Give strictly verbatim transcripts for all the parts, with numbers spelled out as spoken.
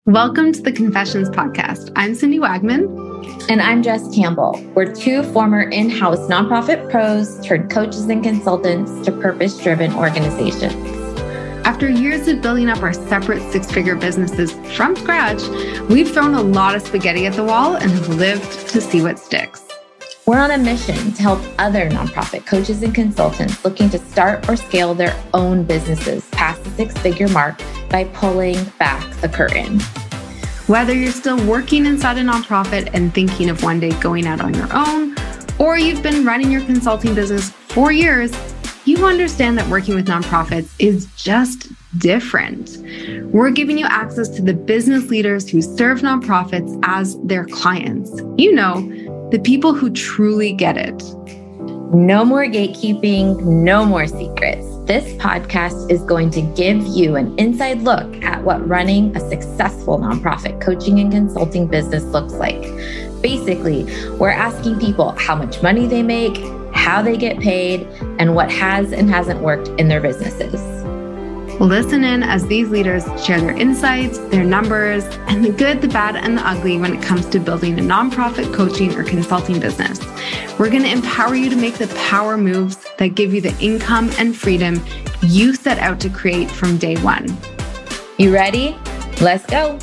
Welcome to the Confessions Podcast. I'm Cindy Wagman. And I'm Jess Campbell. We're two former in-house nonprofit pros turned coaches and consultants to purpose-driven organizations. After years of building up our separate six-figure businesses from scratch, we've thrown a lot of spaghetti at the wall and have lived to see what sticks. We're on a mission to help other nonprofit coaches and consultants looking to start or scale their own businesses past the six-figure mark by pulling back the curtain. Whether you're still working inside a nonprofit and thinking of one day going out on your own, or you've been running your consulting business for years, you understand that working with nonprofits is just different. We're giving you access to the business leaders who serve nonprofits as their clients. You know, the people who truly get it. No more gatekeeping, no more secrets. This podcast is going to give you an inside look at what running a successful nonprofit coaching and consulting business looks like. Basically, we're asking people how much money they make, how they get paid, and what has and hasn't worked in their businesses. Listen in as these leaders share their insights, their numbers, and the good, the bad, and the ugly when it comes to building a nonprofit coaching or consulting business. We're going to empower you to make the power moves that give you the income and freedom you set out to create from day one. You ready? Let's go.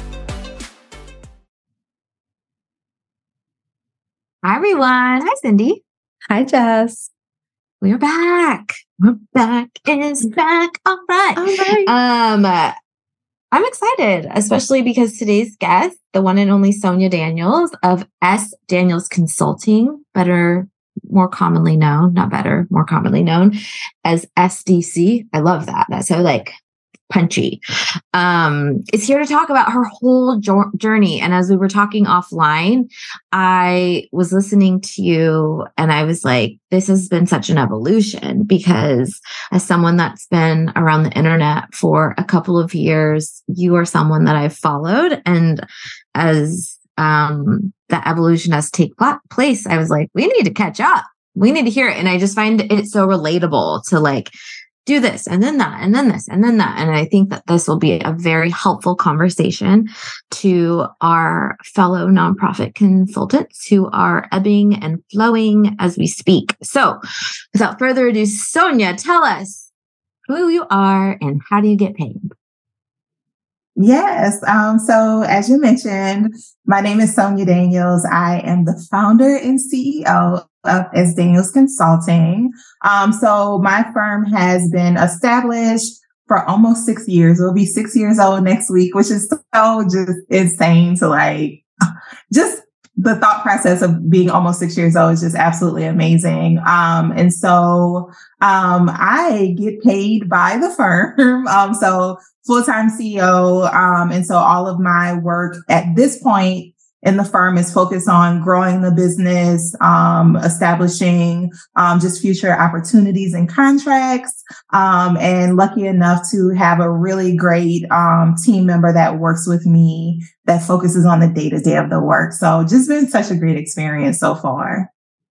Hi, everyone. Hi, Cindy. Hi, Jess. We're back. We're back. It's back. All right. All right. Um, uh, I'm excited, especially because today's guest, the one and only Sonia Daniels of S. Daniels Consulting, better, more commonly known, not better, more commonly known as S D C. I love that. That's so like punchy. Um, is here to talk about her whole jo- journey. And as we were talking offline, I was listening to you and I was like, this has been such an evolution because as someone that's been around the internet for a couple of years, you are someone that I've followed. And as um, that evolution has taken place, I was like, we need to catch up. We need to hear it. And I just find it so relatable to like, do this and then that and then this and then that. And I think that this will be a very helpful conversation to our fellow nonprofit consultants who are ebbing and flowing as we speak. So without further ado, Sonia, tell us who you are and how do you get paid? Yes. Um, so as you mentioned, my name is Sonia Daniels. I am the founder and C E O of S. Daniels Consulting. Um, so my firm has been established for almost six years. It'll be six years old next week, which is so just insane to like, just the thought process of being almost six years old is just absolutely amazing. Um, and so, um, I get paid by the firm. Um, so full-time C E O. Um, and so all of my work at this point in the firm is focused on growing the business, um, establishing, um, just future opportunities and contracts. Um, and lucky enough to have a really great, um, team member that works with me that focuses on the day-to-day of the work. So just been such a great experience so far.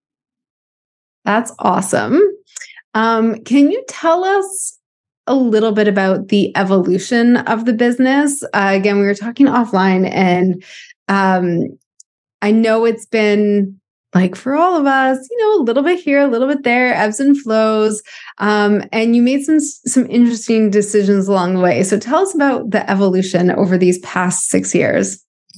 That's awesome. Um, can you tell us a little bit about the evolution of the business? Uh, again, we were talking offline and um, I know it's been like for all of us, you know, a little bit here, a little bit there, ebbs and flows. Um, and you made some, some interesting decisions along the way. So tell us about the evolution over these past six years.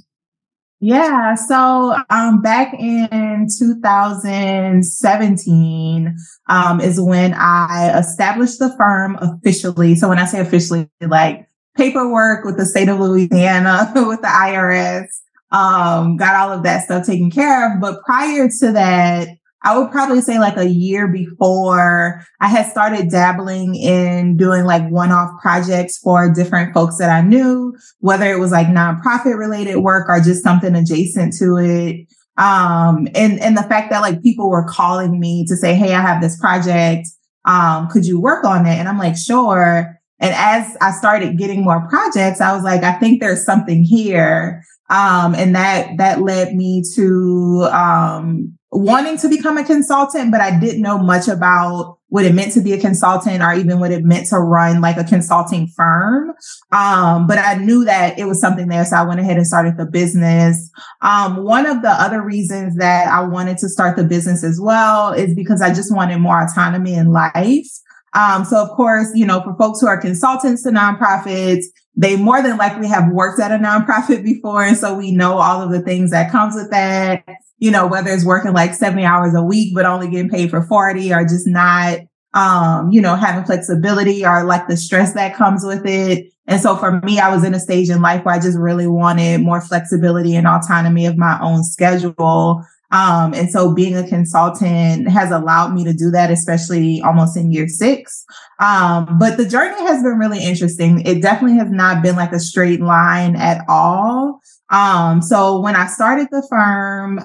Yeah. So, um, back in two thousand seventeen, um, is when I established the firm officially. So when I say officially, like paperwork with the state of Louisiana, with the I R S, um, got all of that stuff taken care of. But prior to that, I would probably say like a year before, I had started dabbling in doing like one-off projects for different folks that I knew, whether it was like nonprofit related work or just something adjacent to it. Um, and, and the fact that like people were calling me to say, hey, I have this project. Um, could you work on it? And I'm like, sure. And as I started getting more projects, I was like, I think there's something here. Um, and that, that led me to, um, wanting to become a consultant, but I didn't know much about what it meant to be a consultant or even what it meant to run like a consulting firm. Um, but I knew that it was something there. So I went ahead and started the business. Um, one of the other reasons that I wanted to start the business as well is because I just wanted more autonomy in life. Um, so of course, you know, for folks who are consultants to nonprofits, they more than likely have worked at a nonprofit before. And so we know all of the things that comes with that, you know, whether it's working like seventy hours a week, but only getting paid for forty, or just not, um, you know, having flexibility, or like the stress that comes with it. And so for me, I was in a stage in life where I just really wanted more flexibility and autonomy of my own schedule. Um, and so being a consultant has allowed me to do that, especially almost in year six. Um, but the journey has been really interesting. It definitely has not been like a straight line at all. Um, so when I started the firm,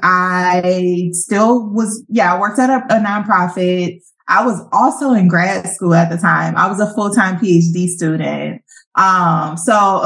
I still was, yeah, I worked at a, a nonprofit. I was also in grad school at the time. I was a full-time PhD student. Um, so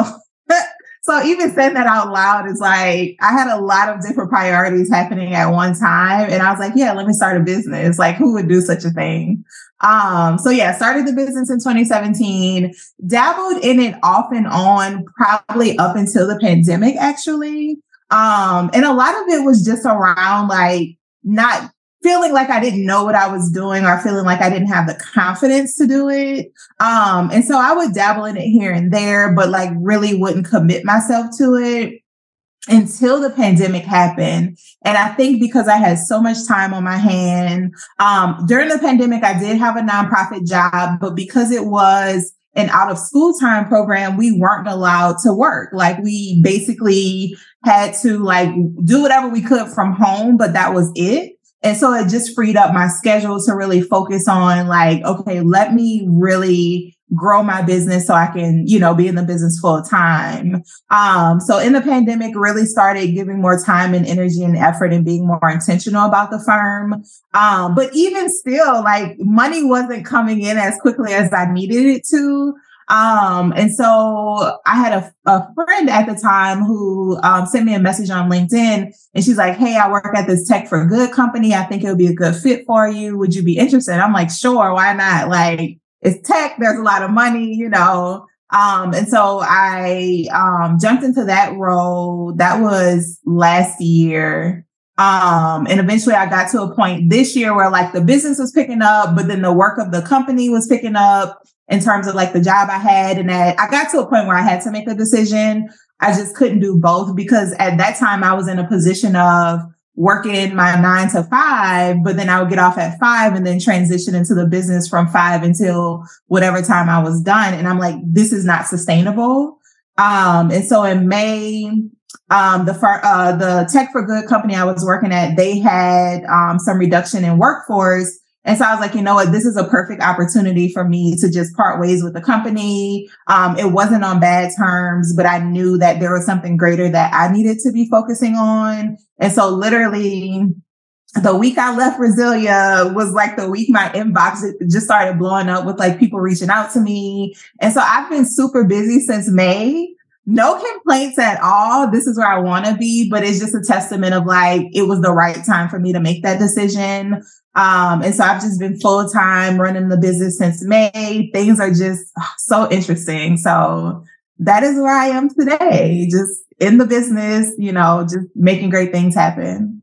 So even saying that out loud is like, I had a lot of different priorities happening at one time. And I was like, yeah, let me start a business. Like, who would do such a thing? Um, so yeah, started the business in twenty seventeen, dabbled in it off and on, probably up until the pandemic, actually. Um, and a lot of it was just around like not feeling like I didn't know what I was doing, or feeling like I didn't have the confidence to do it. Um, and so I would dabble in it here and there, but like really wouldn't commit myself to it until the pandemic happened. And I think because I had so much time on my hand, um, during the pandemic, I did have a nonprofit job, but because it was an out of school time program, we weren't allowed to work. Like we basically had to like do whatever we could from home, but that was it. And so it just freed up my schedule to really focus on like, okay, let me really grow my business so I can, you know, be in the business full time. Um, so in the pandemic, really started giving more time and energy and effort and being more intentional about the firm. Um, but even still, like money wasn't coming in as quickly as I needed it to. Um, and so I had a, a friend at the time who, um, sent me a message on LinkedIn, and she's like, hey, I work at this Tech for Good company. I think it would be a good fit for you. Would you be interested? I'm like, sure. Why not? Like it's tech. There's a lot of money, you know? Um, and so I, um, jumped into that role. That was last year. Um, and eventually I got to a point this year where like the business was picking up, but then the work of the company was picking up in terms of like the job I had. And that I got to a point where I had to make a decision. I just couldn't do both, because at that time I was in a position of working my nine to five, but then I would get off at five and then transition into the business from five until whatever time I was done. And I'm like, this is not sustainable. Um, and so in May, um, the, uh, the Tech for Good company I was working at, they had, um, some reduction in workforce. And so I was like, you know what, this is a perfect opportunity for me to just part ways with the company. Um, it wasn't on bad terms, but I knew that there was something greater that I needed to be focusing on. And so literally the week I left Resilia was like the week my inbox just started blowing up with like people reaching out to me. And so I've been super busy since May. No complaints at all. This is where I want to be, but it's just a testament of like, it was the right time for me to make that decision. Um, and so I've just been full time running the business since May. Things are just so interesting. So that is where I am today, just in the business, you know, just making great things happen.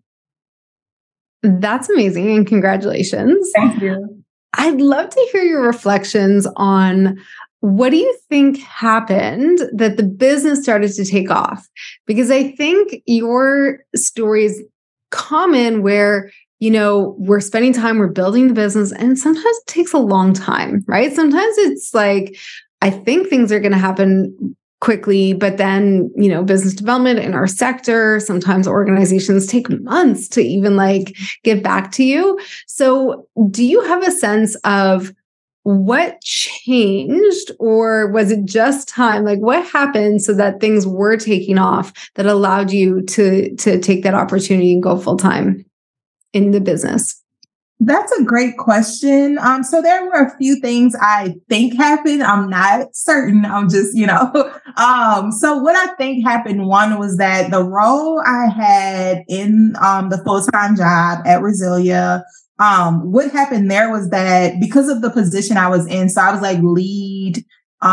That's amazing. And congratulations. Thank you. I'd love to hear your reflections on what do you think happened that the business started to take off? Because I think your story is common where, you know, we're spending time, we're building the business, and sometimes it takes a long time, right? Sometimes it's like, I think things are going to happen quickly, but then, you know, business development in our sector, sometimes organizations take months to even like get back to you. So do you have a sense of what changed, or was it just time? Like what happened so that things were taking off that allowed you to, to take that opportunity and go full time in the business? That's a great question. Um, so there were a few things I think happened. I'm not certain. I'm just, you know, um, so what I think happened, one was that the role I had in, um, the full-time job at Resilia, um, what happened there was that because of the position I was in, so I was like lead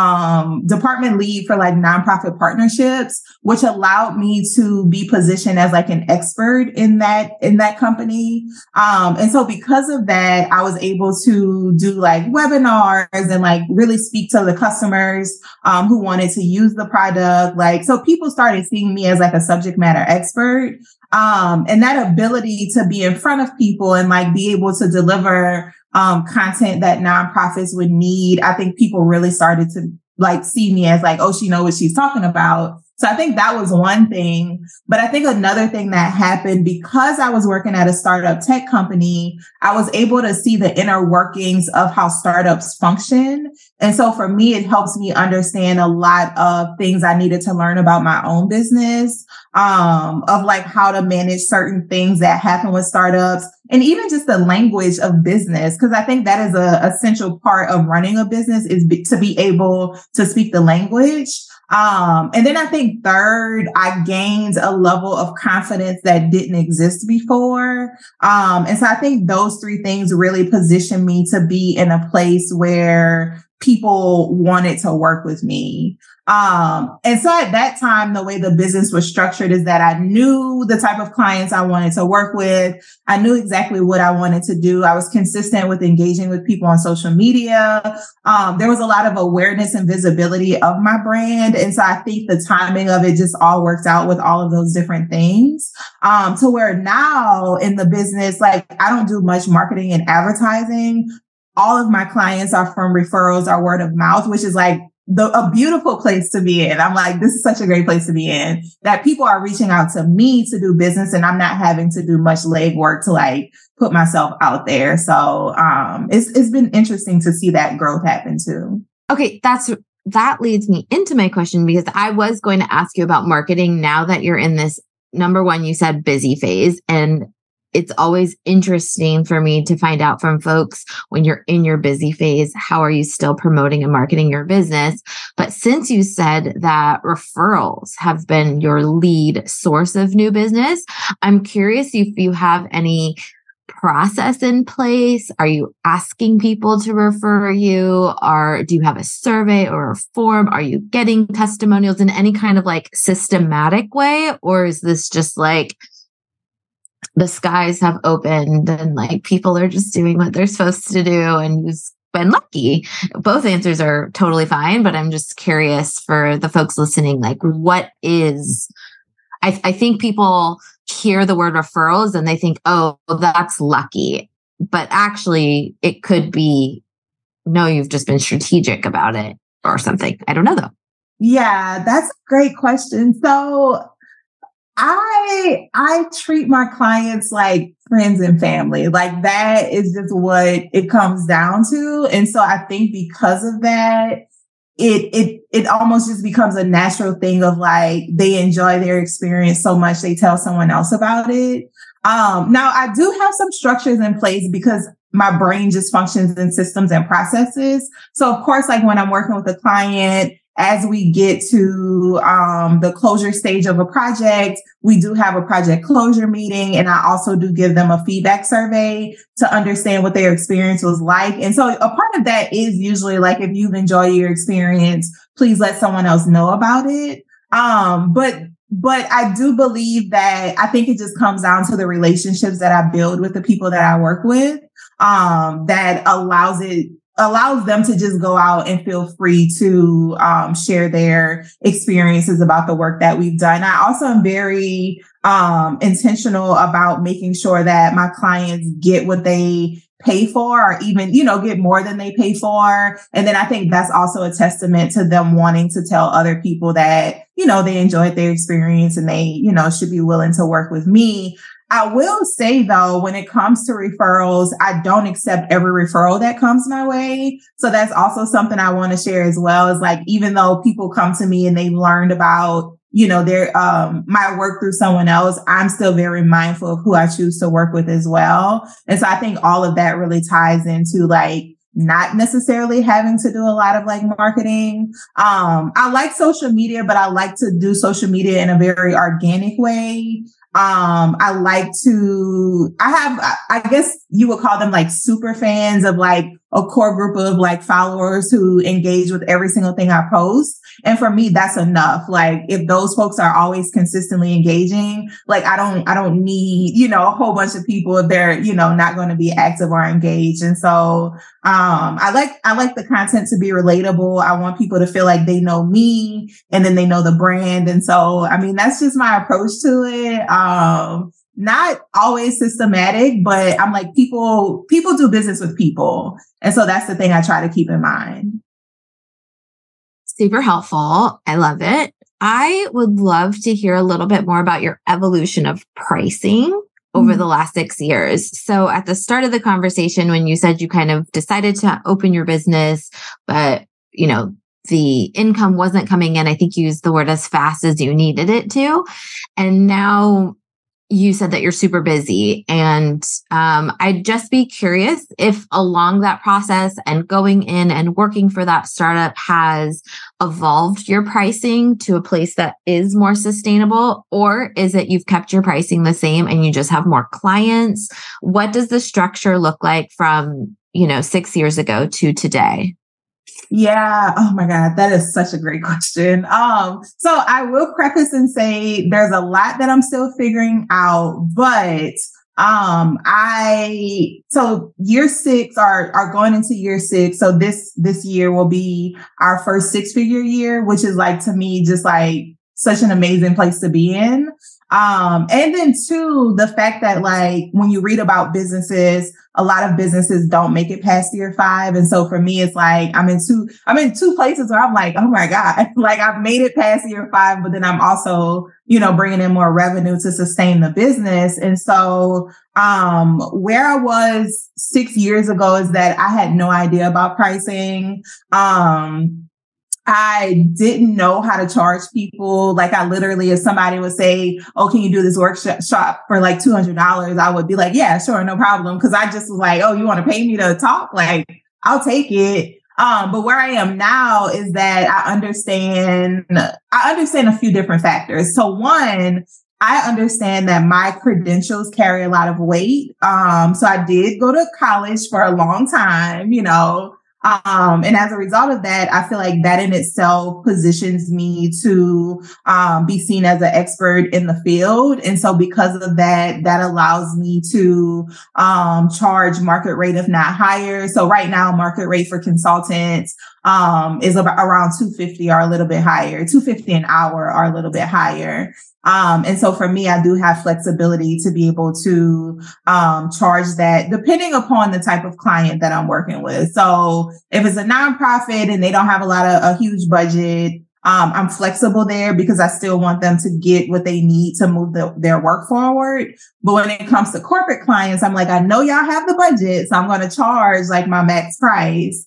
um, department lead for like nonprofit partnerships, which allowed me to be positioned as like an expert in that, in that company. Um, and so because of that, I was able to do like webinars and like really speak to the customers, um, who wanted to use the product. Like, so people started seeing me as like a subject matter expert. Um, and that ability to be in front of people and like be able to deliver um, content that nonprofits would need. I think people really started to like see me as like, oh, she knows what she's talking about. So I think that was one thing. But I think another thing that happened because I was working at a startup tech company, I was able to see the inner workings of how startups function. And so for me, it helps me understand a lot of things I needed to learn about my own business, um, of like how to manage certain things that happen with startups and even just the language of business. Cause I think that is a essential part of running a business is be, to be able to speak the language. Um, and then I think third, I gained a level of confidence that didn't exist before. Um, and so I think those three things really position me to be in a place where people wanted to work with me. Um, and so at that time, the way the business was structured is that I knew the type of clients I wanted to work with. I knew exactly what I wanted to do. I was consistent with engaging with people on social media. Um, there was a lot of awareness and visibility of my brand. And so I think the timing of it just all worked out with all of those different things. Um, to where now in the business, like I don't do much marketing and advertising. All of my clients are from referrals or word of mouth, which is like the, a beautiful place to be in. I'm like, this is such a great place to be in, that people are reaching out to me to do business and I'm not having to do much legwork to like put myself out there. So, um, it's, it's been interesting to see that growth happen too. Okay. That's, that leads me into my question because I was going to ask you about marketing now that you're in this, number one, you said busy phase, and it's always interesting for me to find out from folks when you're in your busy phase, how are you still promoting and marketing your business? But since you said that referrals have been your lead source of new business, I'm curious if you have any process in place. Are you asking people to refer you? Or do you have a survey or a form? Are you getting testimonials in any kind of like systematic way? Or is this just like, the skies have opened and like people are just doing what they're supposed to do and you've been lucky? Both answers are totally fine, but I'm just curious for the folks listening, like what is, I, I think people hear the word referrals and they think, oh, that's lucky, but actually it could be, no, you've just been strategic about it or something. I don't know though. Yeah, that's a great question. So I, I treat my clients like friends and family. Like that is just what it comes down to. And so I think because of that, it, it, it almost just becomes a natural thing of like, they enjoy their experience so much, they tell someone else about it. Um, now I do have some structures in place because my brain just functions in systems and processes. So of course, like when I'm working with a client, as we get to um, the closure stage of a project, we do have a project closure meeting. And I also do give them a feedback survey to understand what their experience was like. And so a part of that is usually like, if you've enjoyed your experience, please let someone else know about it. Um, but But I do believe that I think it just comes down to the relationships that I build with the people that I work with, um, that allows it allows them to just go out and feel free to um, share their experiences about the work that we've done. I also am very um, intentional about making sure that my clients get what they pay for, or even, you know, get more than they pay for. And then I think that's also a testament to them wanting to tell other people that, you know, they enjoyed their experience and they, you know, should be willing to work with me. I will say, though, when it comes to referrals, I don't accept every referral that comes my way. So that's also something I want to share as well, is like, even though people come to me and they've learned about, you know, their, um, my work through someone else, I'm still very mindful of who I choose to work with as well. And so I think all of that really ties into like not necessarily having to do a lot of like marketing. Um, I like social media, but I like to do social media in a very organic way. Um, I like to, I have, I guess you would call them like super fans of like a core group of like followers who engage with every single thing I post. And for me, that's enough. Like if those folks are always consistently engaging, like I don't, I don't need, you know, a whole bunch of people if they're, you know, not going to be active or engaged. And so, um, I like, I like the content to be relatable. I want people to feel like they know me and then they know the brand. And so, I mean, that's just my approach to it. Um, not always systematic, but I'm like, people, people do business with people. And so that's the thing I try to keep in mind. Super helpful. I love it. I would love to hear a little bit more about your evolution of pricing over mm-hmm. the last six years. So at the start of the conversation, when you said you kind of decided to open your business, but, you know, the income wasn't coming in, I think you used the word as fast as you needed it to. And now you said that you're super busy. And um, I'd just be curious if along that process and going in and working for that startup has evolved your pricing to a place that is more sustainable, or is it you've kept your pricing the same and you just have more clients? What does the structure look like from, you know, six years ago to today? Yeah. Oh my God. That is such a great question. Um, so I will preface and say there's a lot that I'm still figuring out, but, um, I, so year six are, are going into year six. So this, this year will be our first six figure year, which is like, to me, just like such an amazing place to be in. Um, and then two, the fact that like when you read about businesses, a lot of businesses don't make it past year five. And so for me, it's like, I'm in two, I'm in two places where I'm like, oh my God, like I've made it past year five, but then I'm also, you know, bringing in more revenue to sustain the business. And so, um, where I was six years ago is that I had no idea about pricing. Um, I didn't know how to charge people. Like I literally, if somebody would say, oh, can you do this workshop for like two hundred dollars? I would be like, yeah, sure. No problem. Cause I just was like, oh, you want to pay me to talk? Like I'll take it. Um, but where I am now is that I understand, I understand a few different factors. So one, I understand that my credentials carry a lot of weight. Um, so I did go to college for a long time, you know, Um, and as a result of that, I feel like that in itself positions me to um, be seen as an expert in the field. And so because of that, that allows me to um, charge market rate, if not higher. So right now, market rate for consultants um, is about around two hundred fifty dollars or a little bit higher, two hundred fifty dollars an hour or a little bit higher. Um, and so for me, I do have flexibility to be able to, um, charge that depending upon the type of client that I'm working with. So if it's a nonprofit and they don't have a lot of a huge budget, um, I'm flexible there because I still want them to get what they need to move the, their work forward. But when it comes to corporate clients, I'm like, I know y'all have the budget, so I'm going to charge like my max price.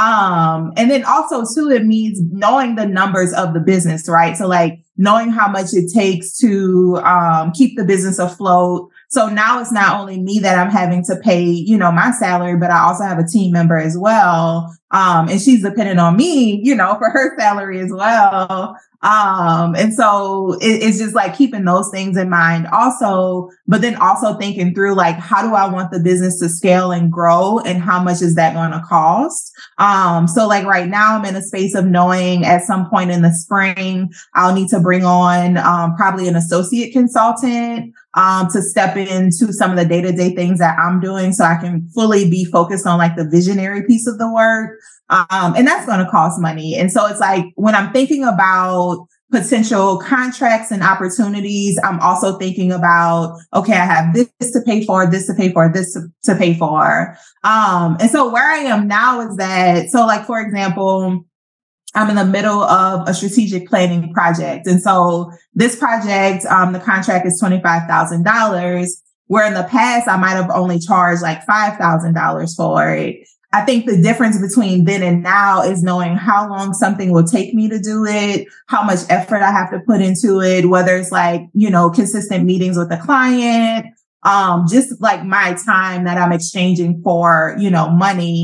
Um, and then also too, it means knowing the numbers of the business, right? So like knowing how much it takes to, um, keep the business afloat. So now it's not only me that I'm having to pay, you know, my salary, but I also have a team member as well. Um, and she's dependent on me, you know, for her salary as well. Um, and so it, it's just like keeping those things in mind also, but then also thinking through like, how do I want the business to scale and grow and how much is that going to cost? Um, so like right now I'm in a space of knowing at some point in the spring, I'll need to bring on, um, probably an associate consultant, um, to step into some of the day-to-day things that I'm doing so I can fully be focused on like the visionary piece of the work. Um, and that's going to cost money. And so it's like when I'm thinking about potential contracts and opportunities, I'm also thinking about, okay, I have this to pay for, this to pay for, this to, to pay for. Um, and so where I am now is that, so like, for example, I'm in the middle of a strategic planning project. And so this project, um, the contract is twenty-five thousand dollars, where in the past I might have only charged like five thousand dollars for it. I think the difference between then and now is knowing how long something will take me to do it, how much effort I have to put into it, whether it's like, you know, consistent meetings with the client, um, just like my time that I'm exchanging for, you know, money.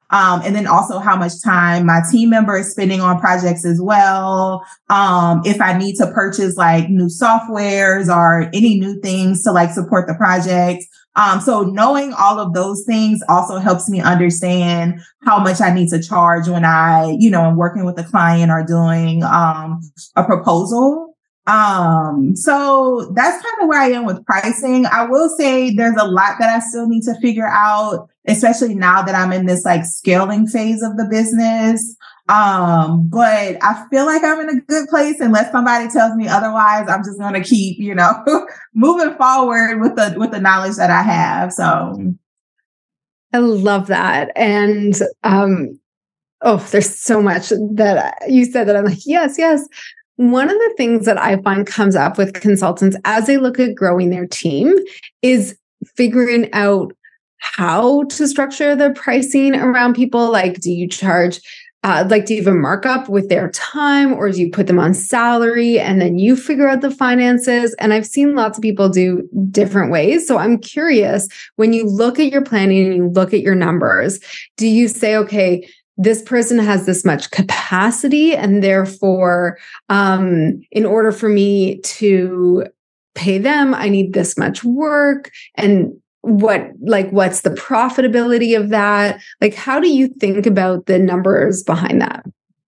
Um, and then also how much time my team member is spending on projects as well. Um, if I need to purchase like new softwares or any new things to like support the project. Um, so knowing all of those things also helps me understand how much I need to charge when I, you know, am working with a client or doing, um, a proposal. Um, so that's kind of where I am with pricing. I will say there's a lot that I still need to figure out, especially now that I'm in this like scaling phase of the business. Um, but I feel like I'm in a good place. Unless somebody tells me otherwise, I'm just going to keep, you know, moving forward with the, with the knowledge that I have. So I love that. And, um, oh, there's so much that you said that I'm like, yes, yes. One of the things that I find comes up with consultants as they look at growing their team is figuring out how to structure the pricing around people. Like, do you charge, uh, like, do you have a markup with their time, or do you put them on salary and then you figure out the finances? And I've seen lots of people do different ways. So I'm curious, when you look at your planning and you look at your numbers, do you say, okay, this person has this much capacity, and therefore, um, in order for me to pay them, I need this much work? And what, like, what's the profitability of that? Like, how do you think about the numbers behind that?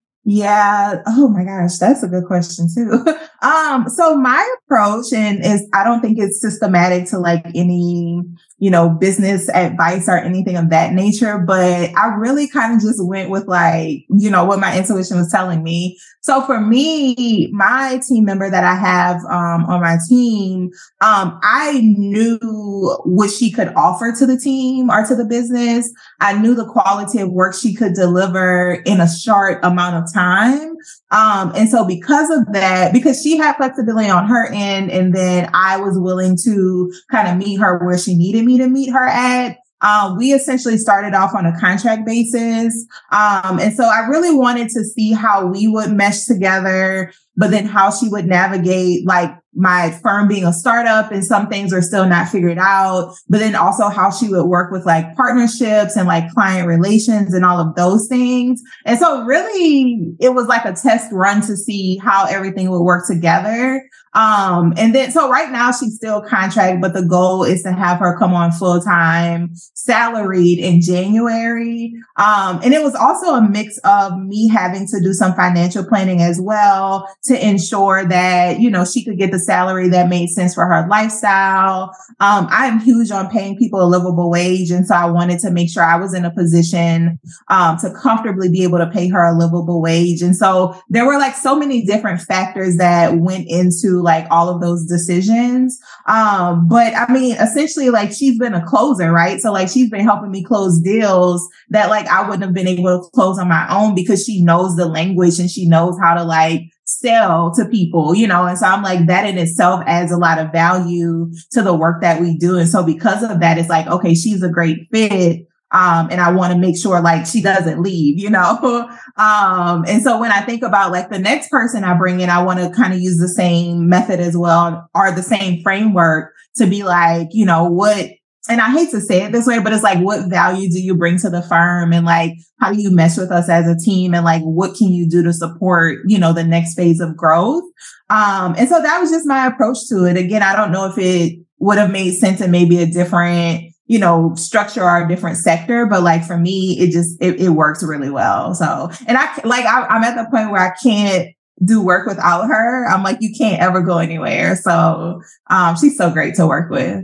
Yeah. Oh my gosh. That's a good question too. um, so my approach, and is, I don't think it's systematic to like any, you know, business advice or anything of that nature, but I really kind of just went with like, you know, what my intuition was telling me. So for me, my team member that I have, um, on my team, um, I knew what she could offer to the team or to the business. I knew the quality of work she could deliver in a short amount of time. Um, and so because of that, because she had flexibility on her end, and then I was willing to kind of meet her where she needed me to meet her at, um, we essentially started off on a contract basis. Um, and so I really wanted to see how we would mesh together, but then how she would navigate like my firm being a startup and some things are still not figured out, but then also how she would work with like partnerships and like client relations and all of those things. And so really it was like a test run to see how everything would work together. Um, and then, so right now she's still contract, but the goal is to have her come on full time, salaried in January. Um, and it was also a mix of me having to do some financial planning as well to ensure that, you know, she could get the salary that made sense for her lifestyle. Um, I'm huge on paying people a livable wage. And so I wanted to make sure I was in a position, um, to comfortably be able to pay her a livable wage. And so there were like so many different factors that went into like all of those decisions. Um, but I mean, essentially like she's been a closer, right? So like she's been helping me close deals that like I wouldn't have been able to close on my own because she knows the language and she knows how to like sell to people, you know? And so I'm like, that in itself adds a lot of value to the work that we do. And so because of that, it's like, okay, she's a great fit. Um, and I want to make sure like she doesn't leave, you know? um, and so when I think about like the next person I bring in, I want to kind of use the same method as well, or the same framework to be like, you know, what, and I hate to say it this way, but it's like, what value do you bring to the firm? And like, how do you mesh with us as a team? And like, what can you do to support, you know, the next phase of growth? Um, and so that was just my approach to it. Again, I don't know if it would have made sense in maybe a different, you know, structure or a different sector, but like for me, it just, it, it works really well. So, and I like, I, I'm at the point where I can't do work without her. I'm like, you can't ever go anywhere. So, um, she's so great to work with.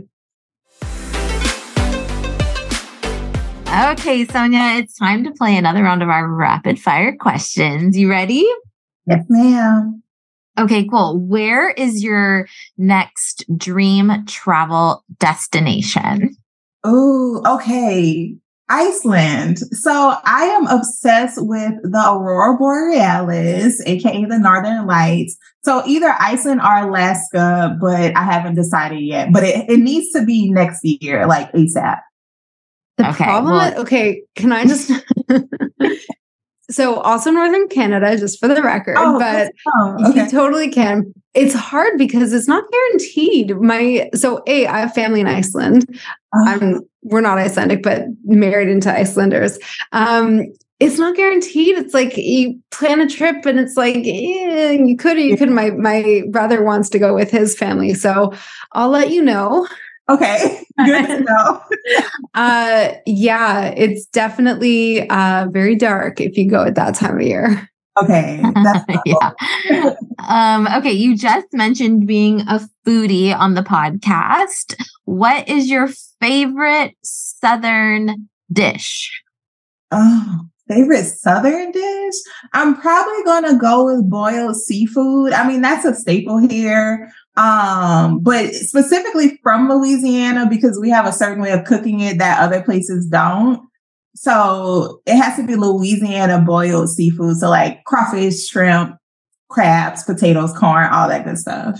Okay, Sonia, it's time to play another round of our rapid fire questions. You ready? Yes, ma'am. Okay, cool. Where is your next dream travel destination? Oh, okay. Iceland. So I am obsessed with the Aurora Borealis, aka the Northern Lights. So either Iceland or Alaska, but I haven't decided yet. But it, it needs to be next year, like ASAP. The okay, problem, well, is, okay, can I just, so also Northern Canada, just for the record, oh, but oh, okay. you totally can. It's hard because it's not guaranteed. My so a I have family in Iceland. Oh. I'm we're not Icelandic, but married into Icelanders. Um, it's not guaranteed. It's like you plan a trip and it's like, eh, you could or you could. My my brother wants to go with his family. So I'll let you know. Okay. Good to know. uh, yeah, it's definitely uh, very dark if you go at that time of year. Okay. That's yeah. Um, okay. You just mentioned being a foodie on the podcast. What is your favorite Southern dish? Oh, favorite Southern dish? I'm probably going to go with boiled seafood. I mean, that's a staple here. Um, but specifically from Louisiana, because we have a certain way of cooking it that other places don't. So it has to be Louisiana boiled seafood. So like crawfish, shrimp, crabs, potatoes, corn, all that good stuff.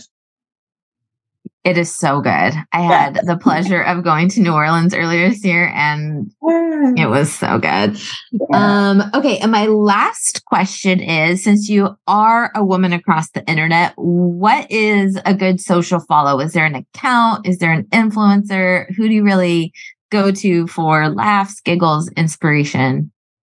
It is so good. I had yeah. the pleasure of going to New Orleans earlier this year and yeah. it was so good. Yeah. Um, okay. And my last question is, since you are a woman across the internet, what is a good social follow? Is there an account? Is there an influencer? Who do you really go to for laughs, giggles, inspiration?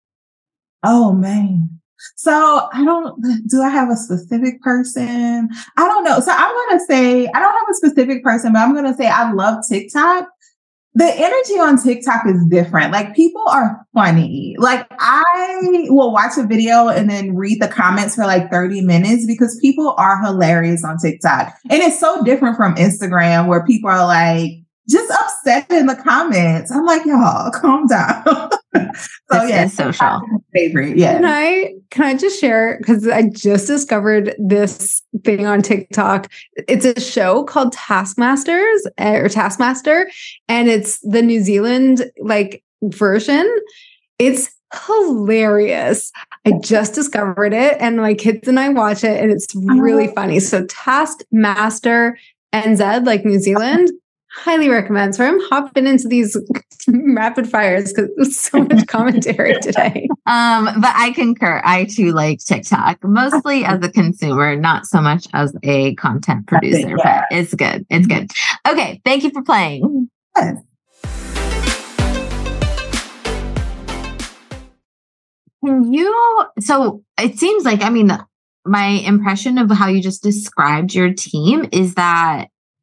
Oh, man. So I don't, do I have a specific person? I don't know. So I'm going to say, I don't have a specific person, but I'm going to say I love TikTok. The energy on TikTok is different. Like people are funny. Like I will watch a video and then read the comments for like thirty minutes because people are hilarious on TikTok. And it's so different from Instagram where people are like, just upset in the comments. I'm like, y'all, calm down. So this yeah, is social. Favorite. Yeah. Can I can I just share, because I just discovered this thing on TikTok. It's a show called Taskmasters or Taskmaster, and it's the New Zealand like version. It's hilarious. I just discovered it, and my kids and I watch it, and it's really funny. So Taskmaster N Z, like New Zealand. Highly recommend. So I'm hopping into these rapid fires because there's so much commentary today. Um, but I concur. I too like TikTok, mostly as a consumer, not so much as a content producer, yeah. But it's good. It's good. Okay. Thank you for playing. Yes. Can you, so it seems like, I mean, my impression of how you just described your team is that,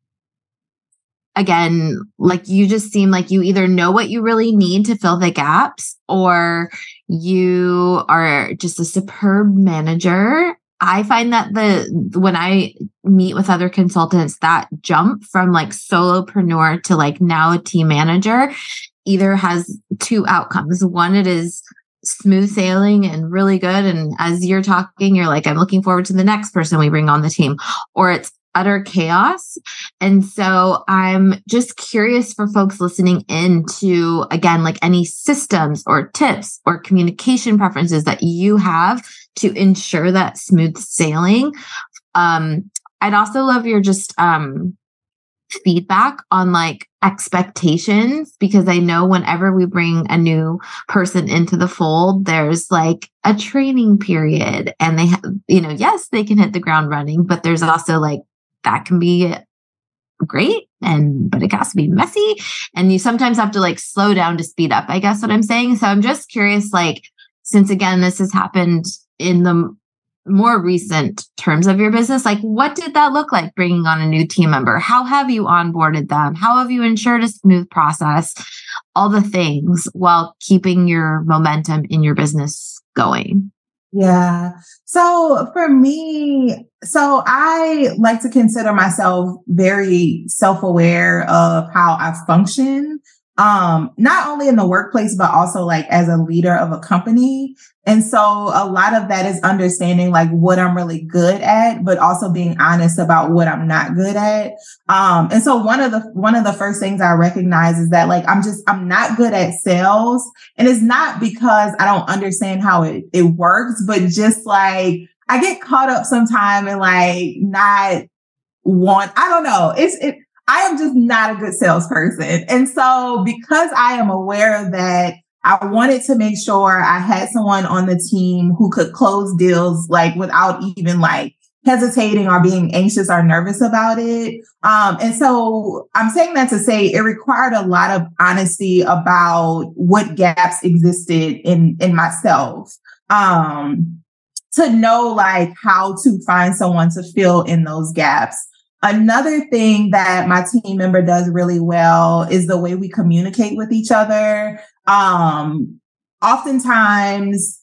again, like you just seem like you either know what you really need to fill the gaps or you are just a superb manager. I find that the when I meet with other consultants, that jump from like solopreneur to like now a team manager either has two outcomes. One, it is smooth sailing and really good. And as you're talking, you're like, I'm looking forward to the next person we bring on the team, or it's utter chaos. And so I'm just curious for folks listening in to, again, like any systems or tips or communication preferences that you have to ensure that smooth sailing. Um, I'd also love your just um, feedback on like expectations, because I know whenever we bring a new person into the fold, there's like a training period and they have, you know, yes, they can hit the ground running, but there's also like, that can be great, and but it has to be messy, and you sometimes have to like slow down to speed up, I guess what I'm saying. So I'm just curious, like, since again this has happened in the more recent terms of your business, like what did that look like bringing on a new team member? How have you onboarded them? How have you ensured a smooth process? All the things while keeping your momentum in your business going. Yeah. So for me, so I like to consider myself very self-aware of how I function, um, not only in the workplace, but also like as a leader of a company. And so a lot of that is understanding like what I'm really good at, but also being honest about what I'm not good at. Um, and so one of the, one of the first things I recognize is that like, I'm just, I'm not good at sales. And it's not because I don't understand how it, it works, but just like, I get caught up sometime and like not want, I don't know. It's, it, I am just not a good salesperson. And so because I am aware of that, I wanted to make sure I had someone on the team who could close deals like without even like hesitating or being anxious or nervous about it. Um, and so I'm saying that to say it required a lot of honesty about what gaps existed in, in myself. Um, to know like how to find someone to fill in those gaps. Another thing that my team member does really well is the way we communicate with each other. Um, oftentimes,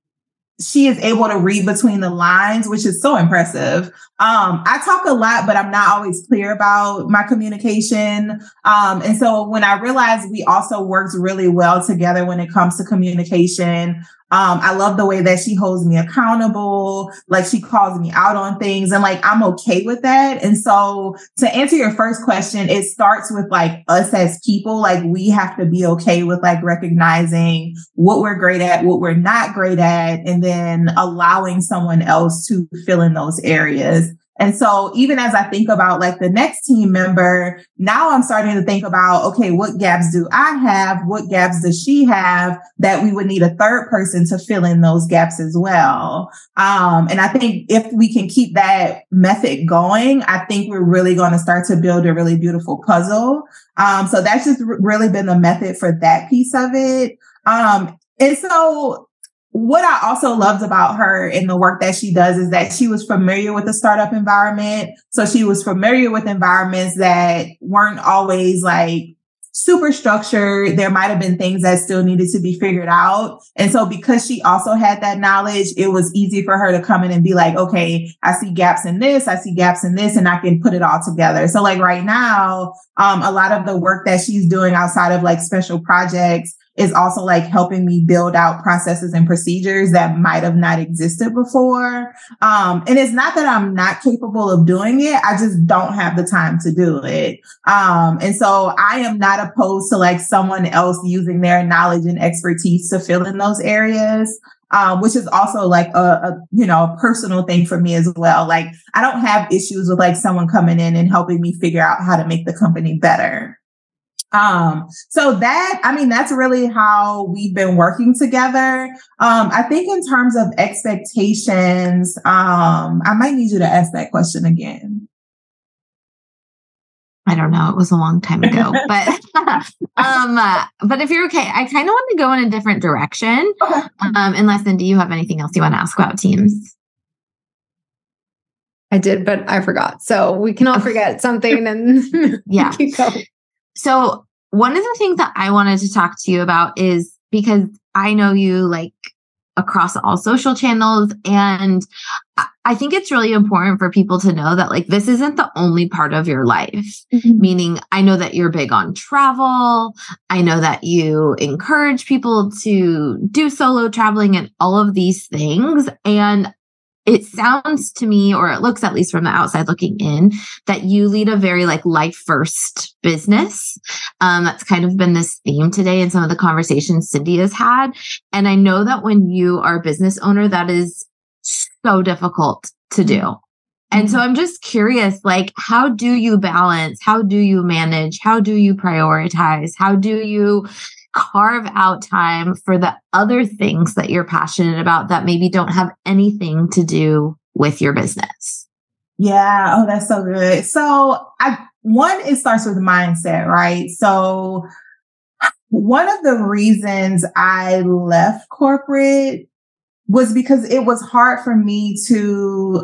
she is able to read between the lines, which is so impressive. Um, I talk a lot, but I'm not always clear about my communication. Um, and so when I realized we also worked really well together when it comes to communication, um, I love the way that she holds me accountable, like she calls me out on things, and like I'm okay with that. And so to answer your first question, it starts with like us as people, like we have to be okay with like recognizing what we're great at, what we're not great at, and then allowing someone else to fill in those areas. And so even as I think about like the next team member, now I'm starting to think about, okay, what gaps do I have? What gaps does she have that we would need a third person to fill in those gaps as well? Um, and I think if we can keep that method going, I think we're really going to start to build a really beautiful puzzle. Um, so that's just r- really been the method for that piece of it. Um, and so what I also loved about her in the work that she does is that she was familiar with the startup environment. So she was familiar with environments that weren't always like super structured. There might have been things that still needed to be figured out. And so because she also had that knowledge, it was easy for her to come in and be like, okay, I see gaps in this, I see gaps in this, and I can put it all together. So like right now, um, a lot of the work that she's doing outside of like special projects is also like helping me build out processes and procedures that might have not existed before. Um, and it's not that I'm not capable of doing it. I just don't have the time to do it. Um, and so I am not opposed to like someone else using their knowledge and expertise to fill in those areas. Um, which is also like a, a, you know, a personal thing for me as well. Like I don't have issues with like someone coming in and helping me figure out how to make the company better. Um, so that, I mean, that's really how we've been working together. Um, I think in terms of expectations, um, I might need you to ask that question again. I don't know. It was a long time ago, but, um, uh, but if you're okay, I kind of want to go in a different direction. Okay. Um, unless then, do you have anything else you want to ask about teams? I did, but I forgot. So we can all forget something and yeah. keep going. So one of the things that I wanted to talk to you about is because I know you like across all social channels, and I think it's really important for people to know that like this isn't the only part of your life. Mm-hmm. Meaning, I know that you're big on travel. I know that you encourage people to do solo traveling and all of these things. And it sounds to me, or it looks at least from the outside looking in, that you lead a very like life first business. Um, that's kind of been this theme today in some of the conversations Cindy has had. And I know that when you are a business owner, that is so difficult to do. And so I'm just curious, like, how do you balance? How do you manage? How do you prioritize? How do you carve out time for the other things that you're passionate about that maybe don't have anything to do with your business? Yeah. Oh, that's so good. So I, one, it starts with mindset, right? So one of the reasons I left corporate was because it was hard for me to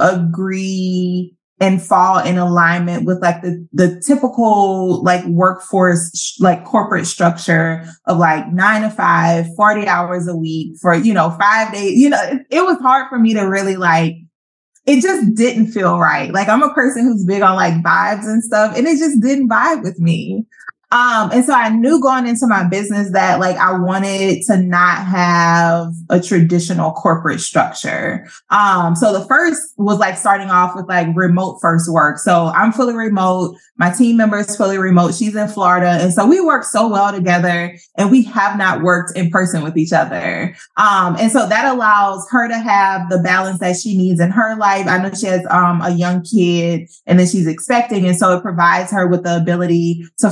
agree and fall in alignment with like the, the typical like workforce, sh- like corporate structure of like nine to five, forty hours a week for, you know, five days, you know, it, it was hard for me to really like, it just didn't feel right. Like I'm a person who's big on like vibes and stuff, and it just didn't vibe with me. Um, and so I knew going into my business that like I wanted to not have a traditional corporate structure. Um, so the first was like starting off with like remote first work. So I'm fully remote. My team member is fully remote. She's in Florida. And so we work so well together, and we have not worked in person with each other. Um, and so that allows her to have the balance that she needs in her life. I know she has um, a young kid, and then she's expecting. And so it provides her with the ability to focus on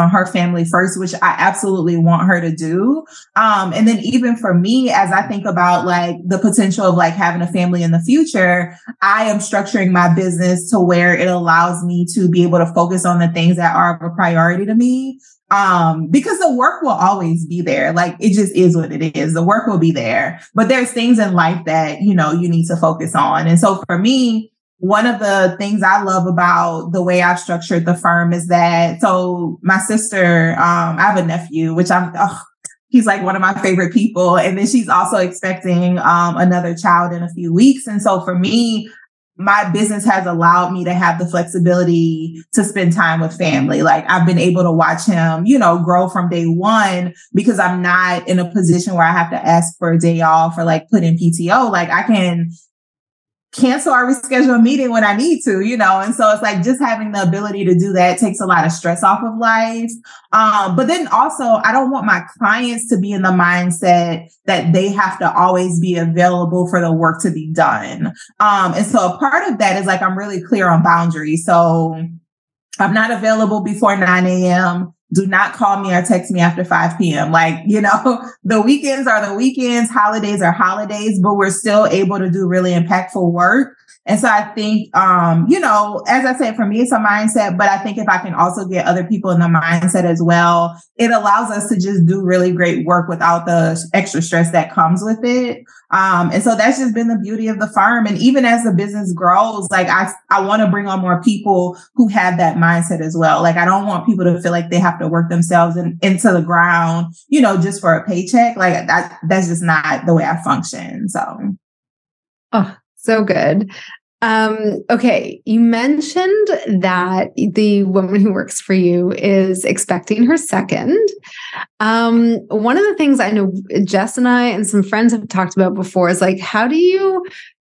on her family first, which I absolutely want her to do. Um, and then even for me, as I think about like the potential of like having a family in the future, I am structuring my business to where it allows me to be able to focus on the things that are a priority to me. Um, because the work will always be there. Like it just is what it is. The work will be there, but there's things in life that, you know, you need to focus on. And so for me, one of the things I love about the way I've structured the firm is that, so my sister, um, I have a nephew, which I'm, oh, he's like one of my favorite people. And then she's also expecting, um, another child in a few weeks. And so for me, my business has allowed me to have the flexibility to spend time with family. Like I've been able to watch him, you know, grow from day one because I'm not in a position where I have to ask for a day off or like put in P T O. Like I can cancel or reschedule a meeting when I need to, you know? And so it's like just having the ability to do that takes a lot of stress off of life. Um, but then also I don't want my clients to be in the mindset that they have to always be available for the work to be done. Um, and so a part of that is like, I'm really clear on boundaries. So I'm not available before nine a.m. Do not call me or text me after five p.m. Like, you know, the weekends are the weekends, holidays are holidays, but we're still able to do really impactful work. And so I think, um, you know, as I said, for me, it's a mindset, but I think if I can also get other people in the mindset as well, it allows us to just do really great work without the extra stress that comes with it. Um, and so that's just been the beauty of the firm. And even as the business grows, like I, I want to bring on more people who have that mindset as well. Like I don't want people to feel like they have to work themselves in, into the ground, you know, just for a paycheck. Like that, that's just not the way I function. So. Oh, so good. Um, okay. You mentioned that the woman who works for you is expecting her second. Um, one of the things I know Jess and I and some friends have talked about before is like, how do you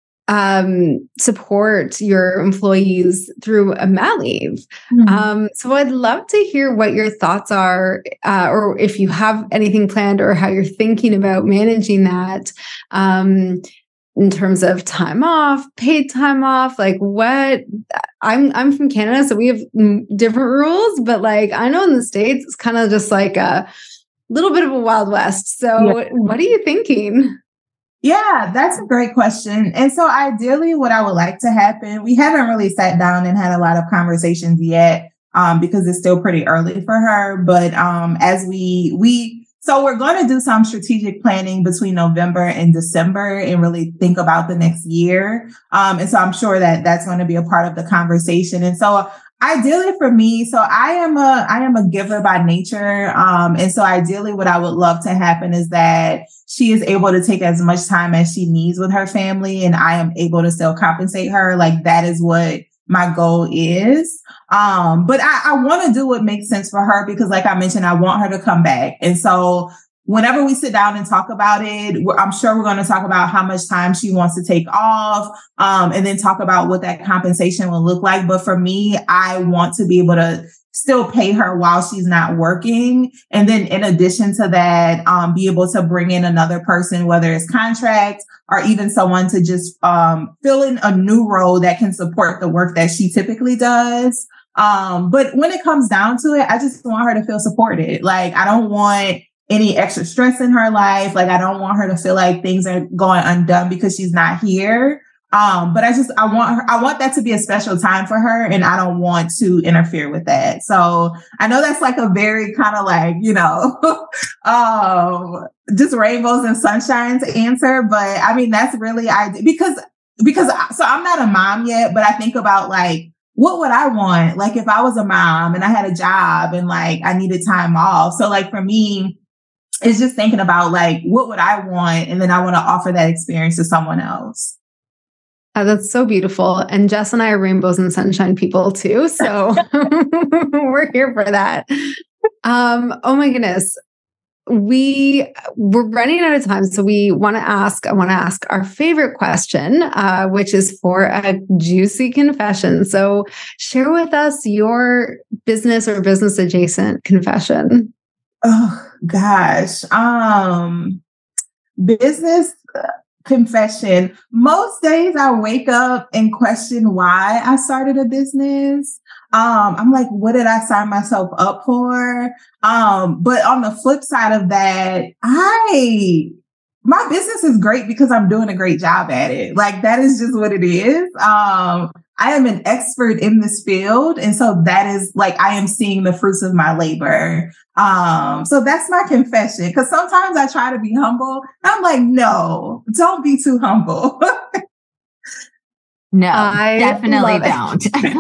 um, support your employees through a mat leave? Mm-hmm. Um, so I'd love to hear what your thoughts are, uh, or if you have anything planned or how you're thinking about managing that. Um, in terms of time off, paid time off, like what I'm, I'm from Canada, so we have different rules, but like, I know in the States, it's kind of just like a little bit of a Wild West. So yeah. What are you thinking? Yeah, that's a great question. And so ideally what I would like to happen, we haven't really sat down and had a lot of conversations yet, um, because it's still pretty early for her. But, um, as we, we, So we're going to do some strategic planning between November and December and really think about the next year. Um, and so I'm sure that that's going to be a part of the conversation. And so ideally for me, so I am a, I am a giver by nature. Um, and so ideally what I would love to happen is that she is able to take as much time as she needs with her family and I am able to still compensate her. Like that is what my goal is. Um, but I, I want to do what makes sense for her because like I mentioned, I want her to come back. And so whenever we sit down and talk about it, I'm sure we're going to talk about how much time she wants to take off, um, and then talk about what that compensation will look like. But for me, I want to be able to still pay her while she's not working. And then in addition to that, um, be able to bring in another person, whether it's contract or even someone to just um, fill in a new role that can support the work that she typically does. Um, but when it comes down to it, I just want her to feel supported. Like, I don't want any extra stress in her life. Like, I don't want her to feel like things are going undone because she's not here. Um, but I just, I want her, I want that to be a special time for her and I don't want to interfere with that. So I know that's like a very kind of like, you know, um, just rainbows and sunshines answer. But I mean, that's really, I, because, because, so I'm not a mom yet, but I think about like, what would I want? Like if I was a mom and I had a job and like I needed time off. So like for me, it's just thinking about like, what would I want? And then I want to offer that experience to someone else. Uh, that's so beautiful. And Jess and I are rainbows and sunshine people too. So we're here for that. Um, oh my goodness. We we're running out of time. So we want to ask, I want to ask our favorite question, uh, which is for a juicy confession. So share with us your business or business adjacent confession. Oh gosh. Um, business confession. Most days I wake up and question why I started a business. Um, I'm like, what did I sign myself up for? Um, but on the flip side of that, I, my business is great because I'm doing a great job at it. Like that is just what it is. Um, I am an expert in this field. And so that is like, I am seeing the fruits of my labor. Um, so that's my confession. Cause sometimes I try to be humble. I'm like, no, don't be too humble. No, I definitely don't.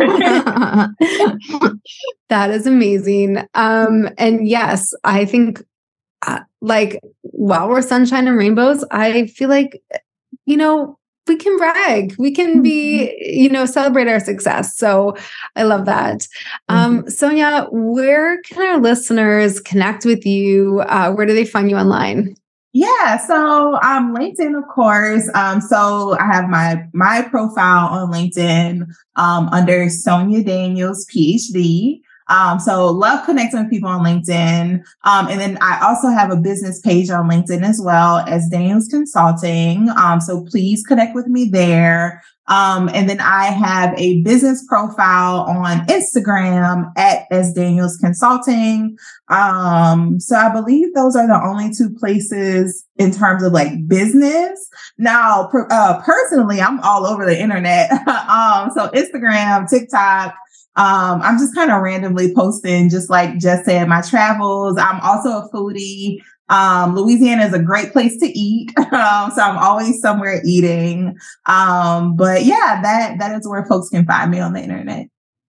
That is amazing. Um, and yes, I think uh, like while we're sunshine and rainbows, I feel like, you know, we can brag, we can be, you know, celebrate our success. So I love that. Um, mm-hmm. Sonia, where can our listeners connect with you? Uh, where do they find you online? Yeah, so um, LinkedIn, of course. Um, so I have my my profile on LinkedIn um, under Sonia Daniels, P H D. Um, so love connecting with people on LinkedIn. Um, and then I also have a business page on LinkedIn as well as Daniels Consulting. Um, so please connect with me there. Um, and then I have a business profile on Instagram at S Daniels Consulting. Um, so I believe those are the only two places in terms of like business. Now, per, uh, personally, I'm all over the internet. um, so Instagram, TikTok. Um, I'm just kind of randomly posting, just like Jess said, my travels. I'm also a foodie. Um, Louisiana is a great place to eat. Um, so I'm always somewhere eating. Um, but yeah, that, that is where folks can find me on the internet.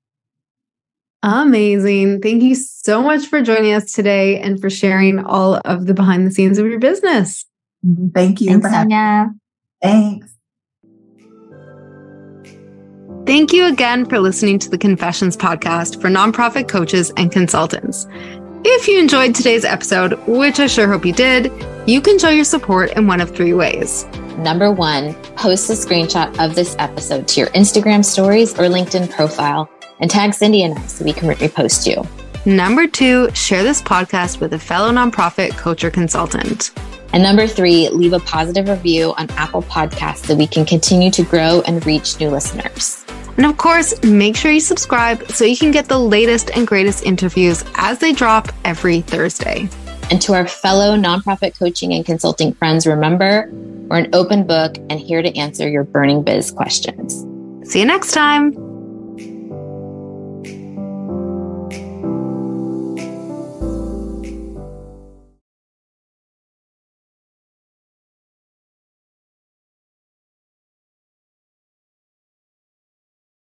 Amazing. Thank you so much for joining us today and for sharing all of the behind the scenes of your business. Thank you. Thanks, for having Sonia. me. Thanks. Thank you again for listening to the Confessions podcast for nonprofit coaches and consultants. If you enjoyed today's episode, which I sure hope you did, you can show your support in one of three ways. Number one, post a screenshot of this episode to your Instagram stories or LinkedIn profile and tag Cindy and I so we can repost you. Number two, share this podcast with a fellow nonprofit coach or consultant. And number three, leave a positive review on Apple Podcasts so we can continue to grow and reach new listeners. And of course, make sure you subscribe so you can get the latest and greatest interviews as they drop every Thursday. And to our fellow nonprofit coaching and consulting friends, remember, we're an open book and here to answer your burning biz questions. See you next time.